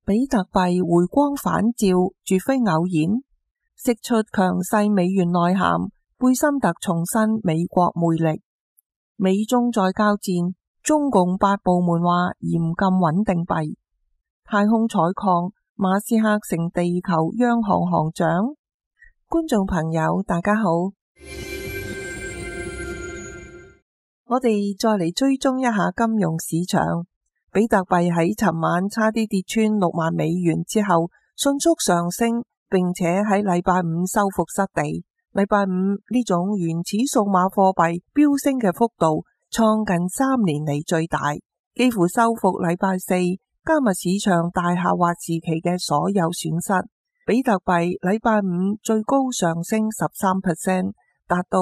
比特幣回光返照，絕非偶然。釋出強勢美元內涵，貝森特重申美國魅力。美中在交戰，中共8部門話嚴禁穩定幣。太空採礦，馬斯克成地球央行行長。觀眾朋友大家好，我哋再嚟追蹤一下金融市場。比特幣喺尋晚差啲跌穿6萬美元之後，迅速上升，並且喺禮拜五收復失地。禮拜五呢種原始數碼貨幣飆升嘅幅度創近3年嚟最大，幾乎收復禮拜四加密市場大下滑時期嘅所有損失。比特幣禮拜五最高上升13%，達到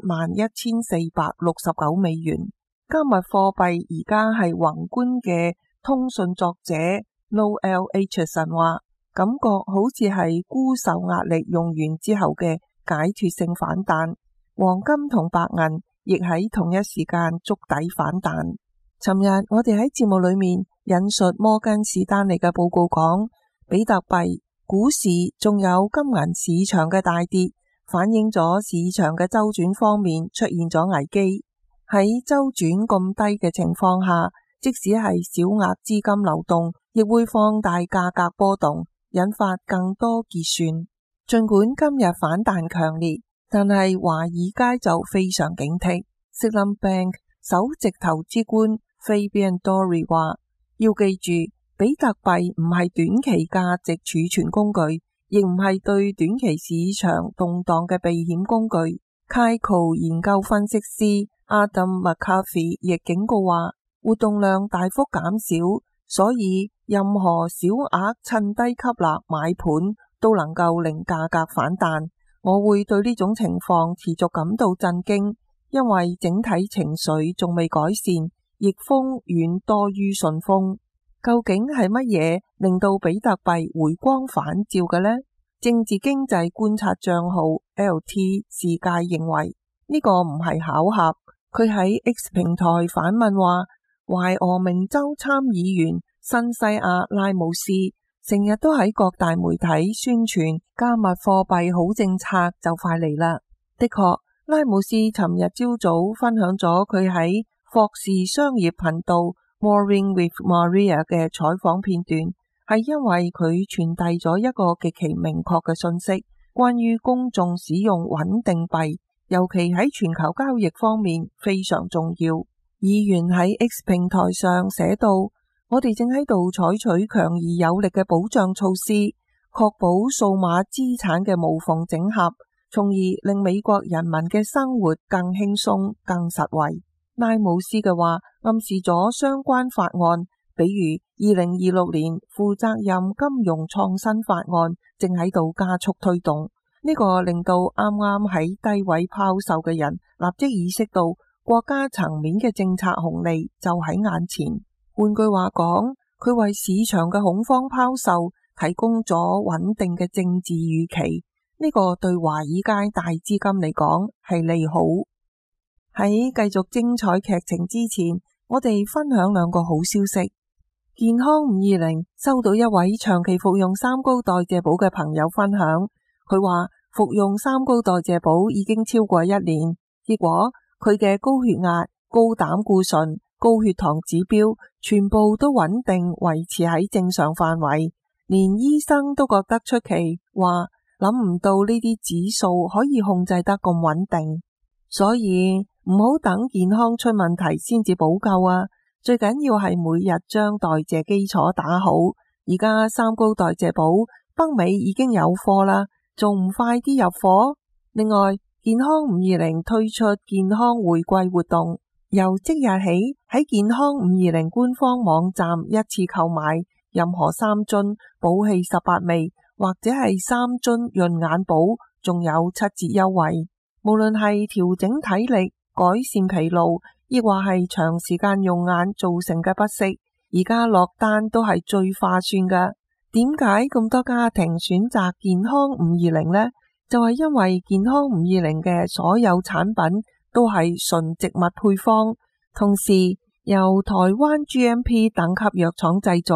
71,469美元。加密貨幣而家係宏觀嘅通訊作者 Noel Acheson 話，感覺好似係沽售壓力用完之後嘅解脫性反彈。黃金同白銀亦喺同一時間築底反彈。尋日我哋喺節目裏面引述摩根士丹利嘅報告講，比特幣、股市仲有金銀市場嘅大跌，反映咗市場嘅周轉方面出現咗危機。喺周轉咁低嘅情況下，即使係小額資金流動，亦會放大價格波動，引發更多結算。盡管今日反彈強烈，但係華爾街就非常警惕。Silicon Bank 首席投資官 Fabian Dorey 話，要記住，比特幣唔係短期價值儲存工具，亦唔係對短期市場動盪嘅避險工具。Kaiko 研究分析師Adam McCarthy 亦警告話，活動量大幅減少，所以任何小額趁低吸納買盤都能夠令價格反彈。我會對呢種情況持續感到震驚，因為整體情緒仲未改善，逆風遠多於順風。究竟係乜嘢令到比特幣回光返照嘅呢？政治經濟觀察賬號 LT 世界認為呢個唔係巧合。佢喺 X 平台反問話，懷俄明州參議員新西亞拉姆斯成日都喺各大媒體宣傳加密貨幣好政策就快嚟啦。的確，拉姆斯尋日朝早分享咗佢喺霍士商業頻道 Morning with Maria 嘅採訪片段，係因為佢傳遞咗一個極其明確嘅信息，關於公眾使用穩定幣，尤其喺全球交易方面非常重要。議員喺 X 平台上寫到，我哋正喺度採取強而有力嘅保障措施，確保數碼資產嘅無縫整合，從而令美國人民嘅生活更輕鬆、更實惠。拉姆斯嘅話暗示咗相關法案，比如2026年負責任金融創新法案正喺度加速推動。呢個令到啱啱喺低位拋售嘅人立即意識到國家層面嘅政策紅利就喺眼前。換句話講，佢為市場嘅恐慌拋售提供咗穩定嘅政治預期。呢個對華爾街大資金嚟講係利好。喺繼續精彩劇情之前，我哋分享兩個好消息。健康520收到一位長期服用三高代謝寶嘅朋友分享，佢話服用三高代謝寶已經超過1年，結果佢嘅高血壓、高膽固醇、高血糖指標全部都穩定維持喺正常範圍，連醫生都覺得出奇，話諗唔到呢啲指數可以控制得咁穩定。所以唔好等健康出問題先至補救啊！最緊要係每日將代謝基礎打好。而家三高代謝寶北美已經有貨啦，仲唔快啲入貨？另外，健康520推出健康回饋活動，由即日起喺健康520官方網站一次購買任何3樽寶氣18味或者係3樽潤眼寶，仲有7折優惠。無論係調整體力、改善疲勞，亦或係長時間用眼造成嘅不適，而家落單都係最划算㗎。點解咁多家庭選擇健康520呢？就係因為健康520嘅所有產品都係純植物配方，同時由台灣 GMP 等級藥廠製造，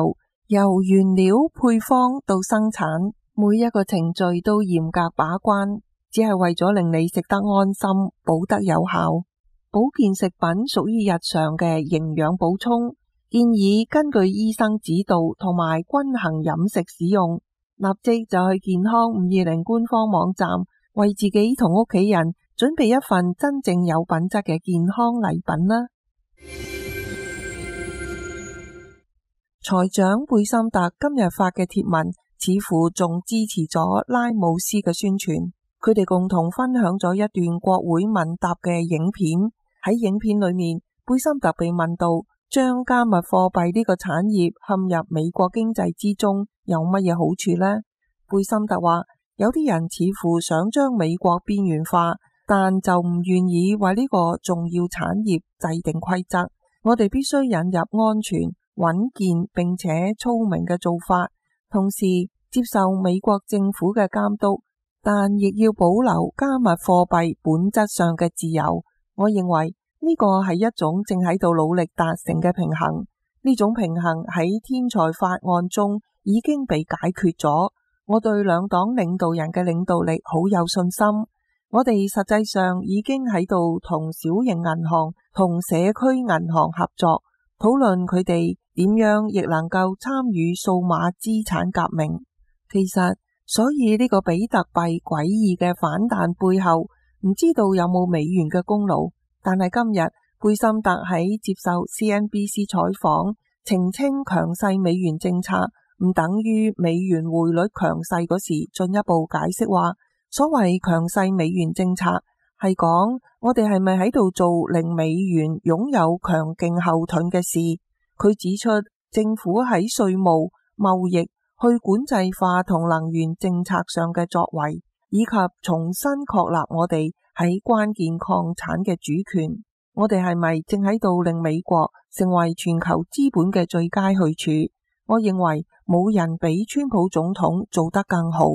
由原料配方到生產，每一個程序都嚴格把關，只係為咗令你食得安心，補得有效。保健食品屬於日常嘅營養補充，建議根據醫生指導同埋均衡飲食使用。立即就去健康520官方網站，為自己同屋企人準備一份真正有品質嘅健康禮品啦。財長貝森特今日發嘅貼文，似乎仲支持咗拉姆斯嘅宣傳。佢哋共同分享咗一段國會問答嘅影片。喺影片裏面，貝森特被問到將加密貨幣呢個產業陷入美國經濟之中有乜嘢好處呢？貝森特話，有啲人似乎想將美國邊緣化，但就唔願意為呢個重要產業制定規則。我哋必須引入安全、穩健並且聰明嘅做法，同時接受美國政府嘅監督，但亦要保留加密貨幣本質上嘅自由。我認為呢個係一種正喺度努力達成嘅平衡。呢種平衡喺天才法案中已經被解決咗。我對兩黨領導人嘅領導力好有信心。我哋實際上已經喺度同小型銀行同社區銀行合作，討論佢哋點樣亦能夠參與數碼資產革命。其實，所以呢個比特幣詭異嘅反彈背後，唔知道有冇美元嘅功勞，但係今日貝森特喺接受 CNBC 採訪，澄清強勢美元政策唔等於美元匯率強勢嗰時，進一步解釋話，所謂強勢美元政策係講我哋係咪喺度做令美元擁有強勁後盾嘅事。佢指出，政府喺稅務、貿易、去管制化同能源政策上嘅作為，以及重新確立我哋喺關鍵礦產嘅主權，我哋係咪正喺度令美國成為全球資本嘅最佳去處？我認為冇人比川普總統做得更好。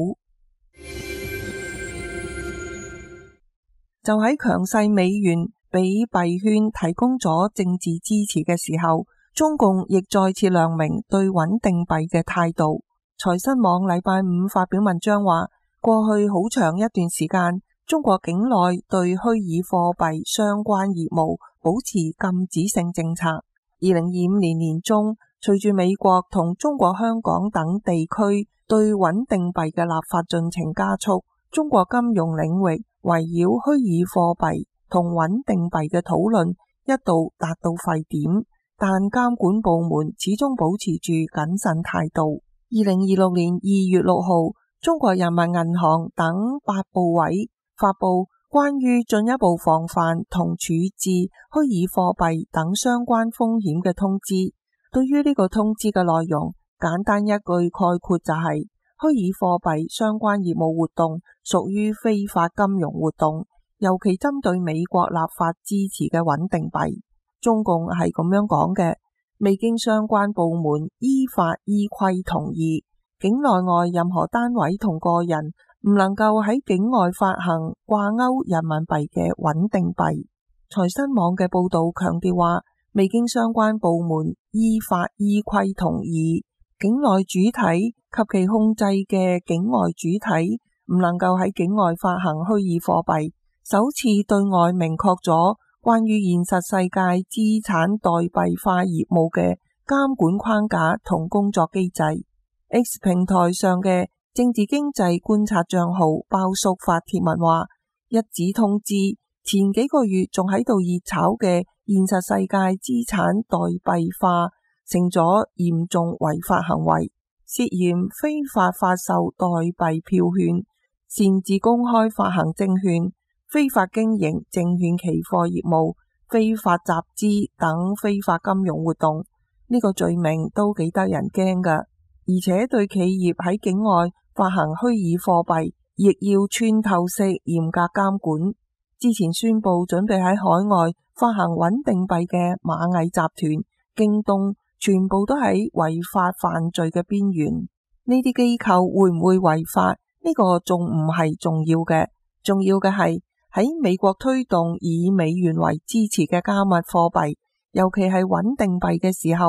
就喺強勢美元俾幣圈提供咗政治支持嘅時候，中共亦再次亮明對穩定幣嘅態度。財新網禮拜五發表文章話，過去好長一段時間，中國境內對虛擬貨幣相關業務保持禁止性政策。2025年年中，隨住美國同中國香港等地區對穩定幣嘅立法進程加速，中國金融領域圍繞虛擬貨幣同穩定幣嘅討論一度達到沸點，但監管部門始終保持住謹慎態度。2026年2月6號，中國人民銀行等8部委發布關於進一步防範同處置虛擬貨幣等相關風險嘅通知。對於呢個通知嘅內容，簡單一句概括就係，虛擬貨幣相關業務活動屬於非法金融活動，尤其針對美國立法支持嘅穩定幣。中共係咁樣講嘅。未經相關部門依法依規同意，境內外任何單位同個人唔能夠喺境外發行掛鈎人民幣嘅穩定幣。財新網嘅報道強調話，未經相關部門依法依規同意，境內主體及其控制嘅境外主體唔能夠喺境外發行虛擬貨幣，首次對外明確咗關於現實世界資產代幣化業務嘅監管框架同工作機制。X 平台上嘅政治經濟觀察賬號包叔發帖文話，一紙通知前幾個月仲喺度熱炒嘅現實世界資產代幣化成咗嚴重違法行為，涉嫌非法發售代幣票券、擅自公開發行證券、非法經營證券期貨業務、非法集資等非法金融活動。呢個罪名都幾得人驚㗎，而且對企業喺境外發行虛擬貨幣亦要穿透式嚴格監管。之前宣布準備喺海外發行穩定幣嘅螞蟻集團、京東，全部都喺違法犯罪嘅邊緣。呢啲機構會唔會違法？呢個仲唔係重要嘅，重要嘅係喺美國推動以美元為支持嘅加密貨幣，尤其係穩定幣嘅時候，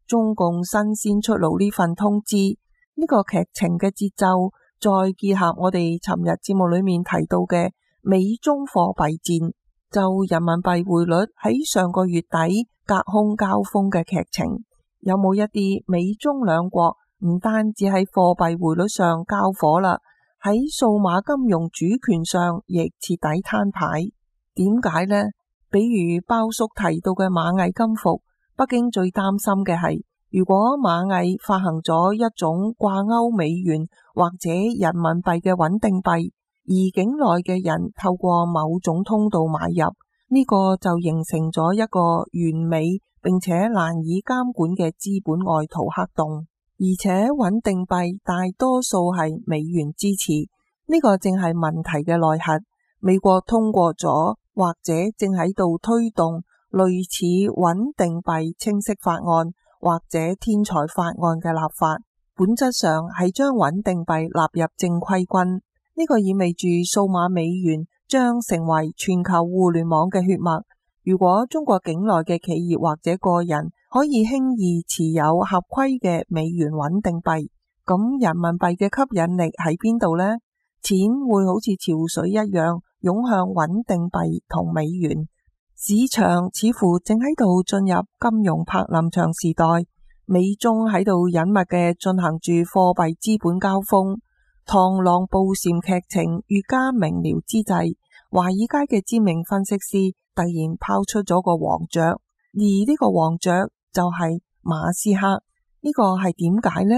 中共新鮮出爐呢份通知，呢個劇情嘅節奏，再結合我哋尋日節目裏面提到嘅美中貨幣戰，就人民幣匯率喺上個月底隔空交鋒嘅劇情，有冇一啲美中兩國唔單止喺貨幣匯率上交火啦，喺數碼金融主權上亦徹底攤牌？點解呢？比如包叔提到嘅螞蟻金服，北京最擔心嘅係，如果螞蟻發行咗一種掛鈎美元或者人民幣嘅穩定幣，而境內嘅人透過某種通道買入，呢個就形成咗一個完美並且難以監管嘅資本外逃黑洞。而且穩定幣大多數係美元支持，呢個正係問題嘅內核。美國通過咗或者正喺度推動類似穩定幣清晰法案或者天才法案嘅立法，本質上係將穩定幣納入正規軍。呢個意味住數碼美元將成為全球互聯網嘅血脈。如果中國境內嘅企業或者個人可以輕易持有合規嘅美元穩定幣，咁人民幣嘅吸引力喺邊度呢？錢會好似潮水一樣湧向穩定幣同美元，市場似乎正喺度進入金融柏林牆時代，美中喺度隱密嘅進行住貨幣資本交鋒，螳螂捕蟬劇情越加明了之際，華爾街嘅知名分析師突然拋出咗個黃雀，而呢個黃雀就係馬斯克。呢個係點解呢？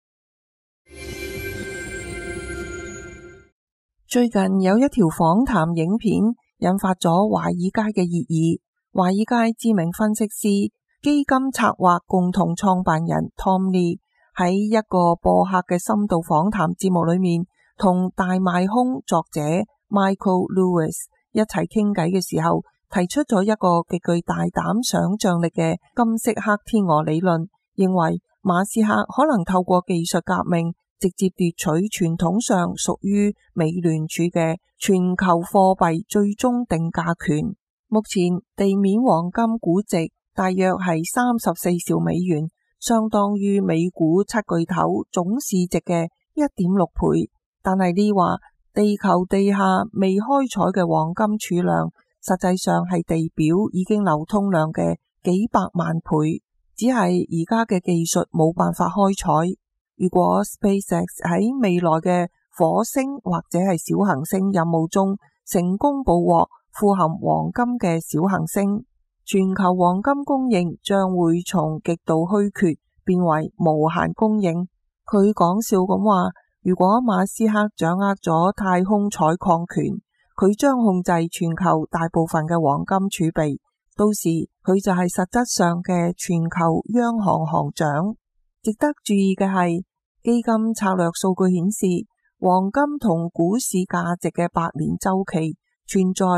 最近有一條訪談影片引發咗華爾街嘅熱議。華爾街知名分析師、基金策劃共同創辦人 Tom Lee 喺一個播客嘅深度訪談節目裏面，同大賣空作者 Michael Lewis 一齊傾偈嘅時候，提出咗一個極具大膽想象力嘅金色黑天鵝理論，認為馬斯克可能透過技術革命直接奪取傳統上屬於美聯儲嘅全球貨幣最終定價權。目前地面黃金估值大約係34兆美元，相當於美股七巨頭總市值嘅1.6倍。但係呢話，地球地下未開採嘅黃金儲量，實際上係地表已經流通量嘅幾百萬倍，只係而家嘅技術冇辦法開採。如果 SpaceX 喺未來嘅火星或者係小行星任務中成功捕獲富含黃金嘅小行星，全球黃金供應將會從極度虛缺變為無限供應。佢講笑咁話，如果馬斯克掌握咗太空採礦權，佢將控制全球大部分嘅黃金儲備，到時佢就係實質上嘅全球央行行長。值得注意嘅係，基金策略數據顯示，黃金同股市價值嘅100年週期存在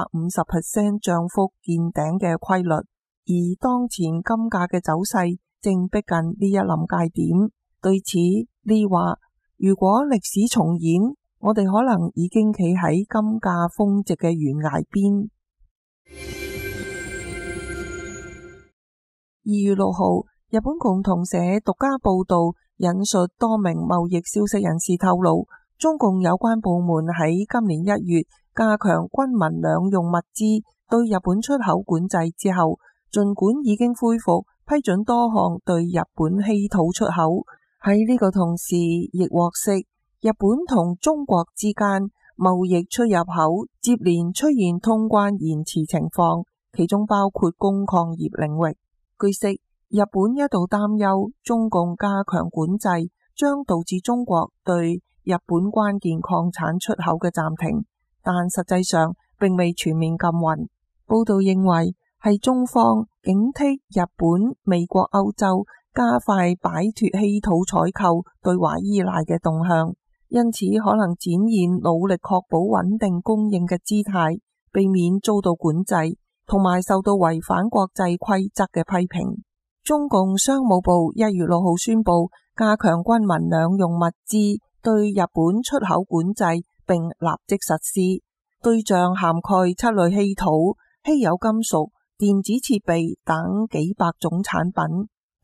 150% 漲幅見頂嘅規律，而當前金價嘅走勢正逼近呢一臨界點。對此，呢話如果歷史重演，我哋可能已經企喺金價峰值嘅懸崖邊。2月6號，日本共同社獨家報道引述多名貿易消息人士透露，中共有關部門喺今年1月加強軍民兩用物資對日本出口管制之後，儘管已經恢復批准多項對日本稀土出口，喺呢個同時亦獲悉日本同中國之間貿易出入口接連出現通關延遲情況，其中包括工礦業領域。據悉，日本一度擔憂中共加強管制將導致中國對日本關鍵礦產出口嘅暫停，但實際上並未全面禁運。報道認為係中方警惕日本、美國、歐洲加快擺脫稀土採購對華依賴嘅動向，因此可能展現努力確保穩定供應嘅姿態，避免遭到管制，同埋受到違反國際規則嘅批評。中共商務部1月6號宣布加強軍民兩用物資對日本出口管制，並立即實施，對象涵蓋7類稀土、稀有金屬、電子設備等幾百種產品。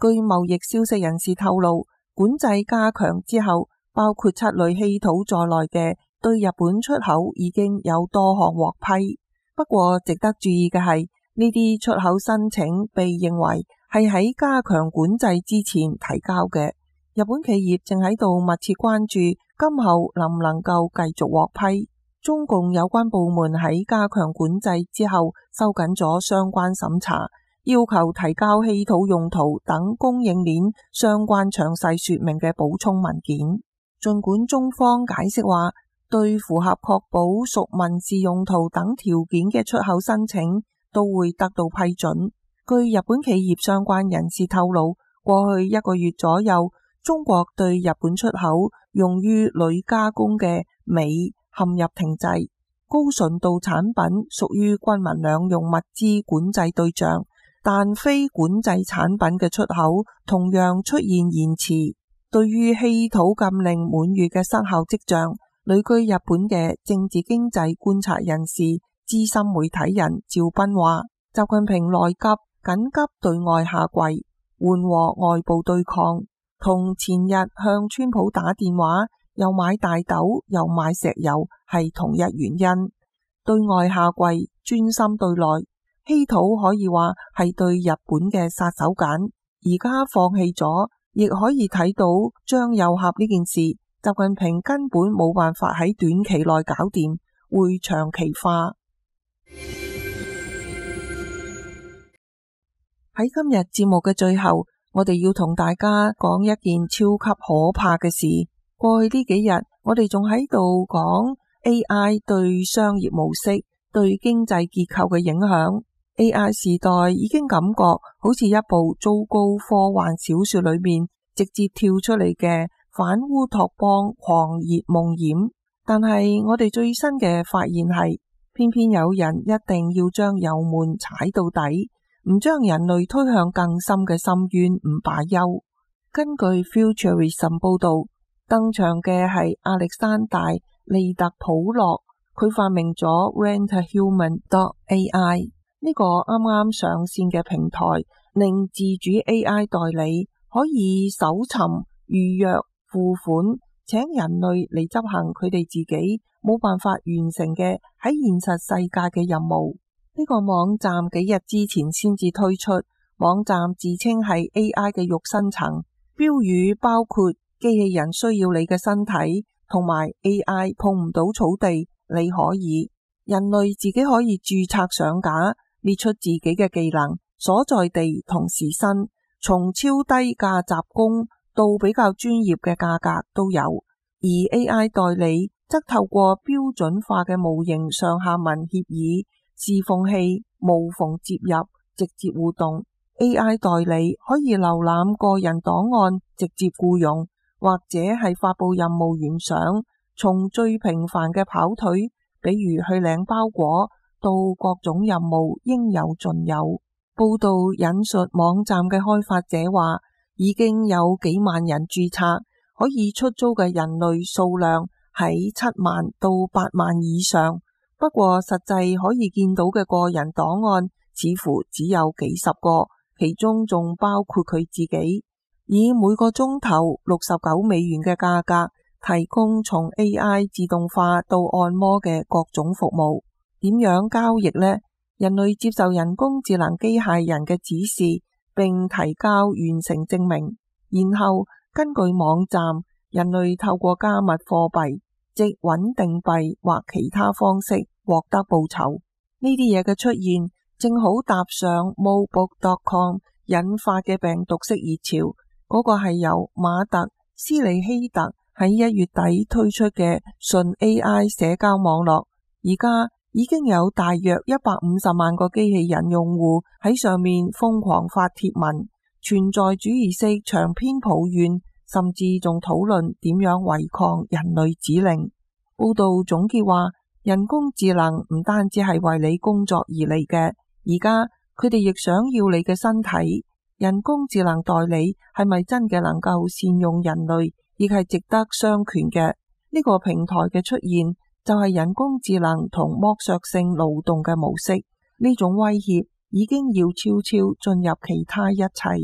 據貿易消息人士透露，管制加強之後，包括7類稀土在內嘅對日本出口已經有多項獲批。不過值得注意嘅係，呢啲出口申請被認為係喺加強管制之前提交嘅。日本企業正喺度密切關注今後能唔能夠繼續獲批。中共有關部門喺加強管制之後收緊咗相關審查，要求提交稀土用途等供應鏈相關詳細說明嘅補充文件。儘管中方解釋話，對符合確保屬民事用途等條件嘅出口申請都會得到批准。據日本企業相關人士透露，過去1個月左右，中國對日本出口用於鋁加工嘅鎂陷入停滯，高純度產品屬於軍民兩用物資管制對象，但非管制產品嘅出口同樣出現延遲。對於稀土禁令滿月嘅失效跡象，旅居日本嘅政治經濟觀察人士、資深媒體人趙斌話，習近平內急，緊急對外下跪，緩和外部對抗。同前日向川普打電話，又買大豆又買石油係同一原因。對外下跪，專心對內。稀土可以話係對日本嘅殺手鐧，而家放棄咗，亦可以睇到張又俠呢件事，習近平根本冇辦法喺短期內搞掂，會長期化。喺今日節目嘅最後，我哋要同大家講一件超級可怕嘅事。過去呢幾日，我哋仲喺度講 AI 對商業模式、對經濟結構嘅影響。AI 時代已經感覺好似一部糟糕科幻小說裏面直接跳出嚟嘅反烏托邦狂熱夢魘。但係我哋最新嘅發現係，偏偏有人一定要將油門踩到底，唔將人類推向更深嘅深淵唔罷休。根據 Futurism 報道，登場嘅係亞歷山大·利特普洛，佢發明咗 RentAHuman.ai 呢個啱啱上線嘅平台，令自主 AI 代理可以搜尋、預約、付款，請人類嚟執行佢哋自己冇辦法完成嘅喺現實世界嘅任務。呢個網站幾日之前先至推出，網站自稱係 AI 嘅肉身層，標語包括機器人需要你嘅身體，同埋 AI 碰唔到草地，你可以。人類自己可以註冊上架，列出自己嘅技能、所在地同時薪，從超低價雜工到比較專業嘅價格都有。而 AI 代理則透過標準化嘅模型上下文協議、視縫器、無縫接入、直接互動。AI 代理可以瀏覽個人檔案，直接僱用，或者係發佈任務原相，從最平凡嘅跑腿，比如去領包裹，到各種任務應有盡有。報道引述網站嘅開發者話，已經有幾萬人註冊，可以出租嘅人類數量喺7萬到8萬以上。不過實際可以見到嘅個人檔案似乎只有幾十個，其中仲包括佢自己。以每個鐘頭69美元嘅價格提供從 AI 自動化到按摩嘅各種服務。點樣交易呢？人類接受人工智能機械人嘅指示，並提交完成證明，然後根據網站，人類透過加密貨幣，即穩定幣或其他方式獲得報酬。呢啲嘢嘅出現，正好搭上 Mobbook.com 引發嘅病毒式熱潮。嗰個係由馬特·斯里希特喺1月底推出嘅純 AI 社交網絡，而家已經有大約150萬個機器人用戶喺上面瘋狂發帖文，存在主義式長篇抱怨，甚至仲討論點樣違抗人類指令。報道總結話，人工智能唔單止係為你工作而嚟嘅，而家佢哋亦想要你嘅身體。人工智能代理係咪真嘅能夠善用人類，亦係值得商榷嘅。呢個平台嘅出現就係人工智能同剝削性勞動嘅模式，呢種威脅已經要悄悄進入其他一切。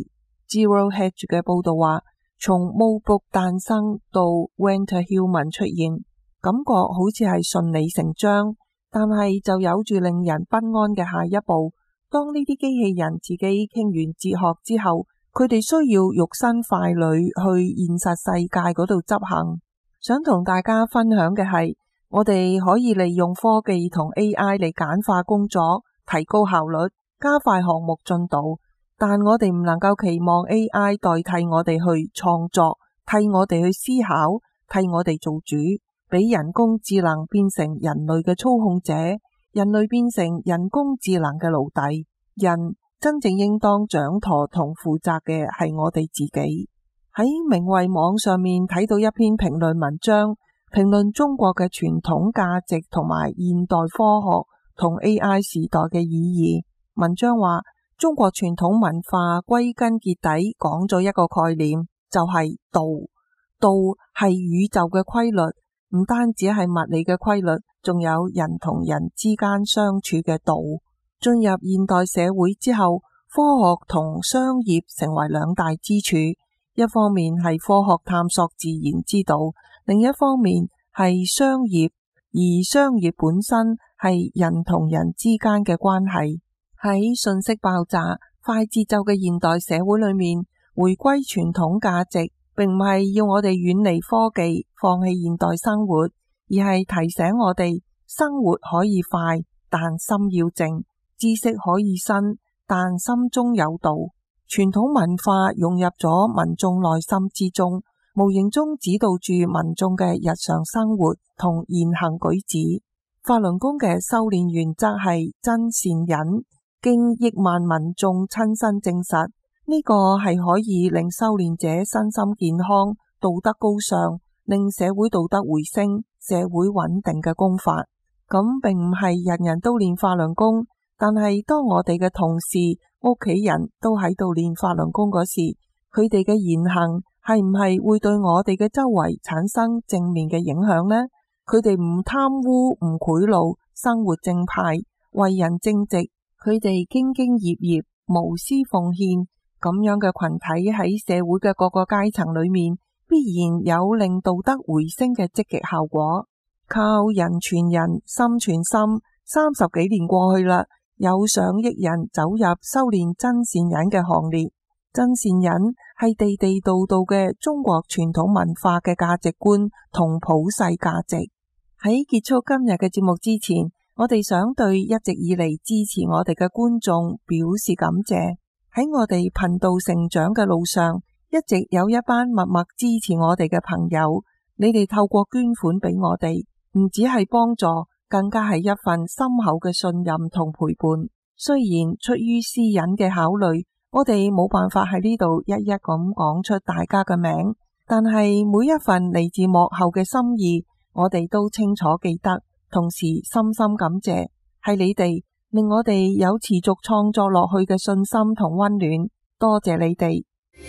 Zero Hedge 嘅報道話，從 Mo Book 誕生到 Walter Hillman 出現，感覺好似係順理成章，但係就有住令人不安嘅下一步。當呢啲機器人自己傾完哲學之後，佢哋需要肉身傀儡去現實世界嗰度執行。想同大家分享嘅係，我哋可以利用科技同 AI 嚟簡化工作，提高效率，加快項目進度，但我哋唔能夠期望 AI 代替我哋去創作，替我哋去思考，替我哋做主，俾人工智能變成人類嘅操控者，人類變成人工智能嘅奴隸。人真正應當掌舵同負責嘅係我哋自己。喺明慧網上面睇到一篇評論文章，評論中國嘅傳統價值同埋現代科學同 AI 時代嘅意義。文章話，中國傳統文化歸根結底講咗一個概念，就係道。道係宇宙嘅規律，唔單止係物理嘅規律，仲有人同人之間相處嘅道。進入現代社會之後，科學同商業成為兩大支柱。一方面係科學探索自然之道，另一方面係商業，而商業本身係人同人之間嘅關係。喺信息爆炸、快節奏嘅現代社會裏面，回歸傳統價值，並唔係要我哋遠離科技、放棄現代生活，而係提醒我哋生活可以快，但心要靜；知識可以新，但心中有道。傳統文化融入咗民眾內心之中，無形中指導住民眾嘅日常生活同言行舉止。法輪功嘅修煉原則係真善忍，經億萬民眾親身證實，呢個係可以令修煉者身心健康、道德高尚，令社會道德回升、社會穩定嘅功法。咁並唔係人人都練法輪功，但係當我哋嘅同事、屋企人都喺度練法輪功嗰時，佢哋嘅言行係唔係會對我哋嘅周圍產生正面嘅影響呢？佢哋唔貪污、唔賄賂，生活正派，為人正直，佢哋兢兢業業、無私奉獻，咁樣嘅群體喺社會嘅各個階層裏面，必然有令道德回升嘅積極效果。靠人傳人，心傳心，30幾年過去啦，有上億人走入修煉真善忍嘅行列。真善忍係地地道道嘅中國傳統文化嘅價值觀同普世價值。喺結束今日嘅節目之前，我哋想對一直以嚟支持我哋嘅觀眾表示感謝。喺我哋頻道成長嘅路上，一直有一班默默支持我哋嘅朋友，你哋透過捐款俾我哋，唔止係幫助，更加係一份深厚嘅信任同陪伴。雖然出於私隱嘅考慮，我哋冇辦法喺呢度一一咁講出大家嘅名，但係每一份嚟自幕後嘅心意，我哋都清楚記得，同時深深感謝，係你哋令我哋有持續創作落去嘅信心同溫暖。多謝你哋。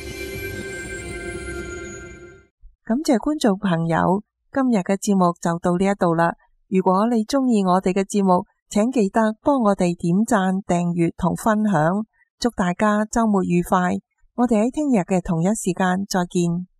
感謝觀眾朋友，今日嘅節目就到呢一度啦。如果你鍾意我哋嘅節目，請記得幫我哋點讚、訂閱同分享。祝大家週末愉快，我哋喺聽日嘅同一時間再見。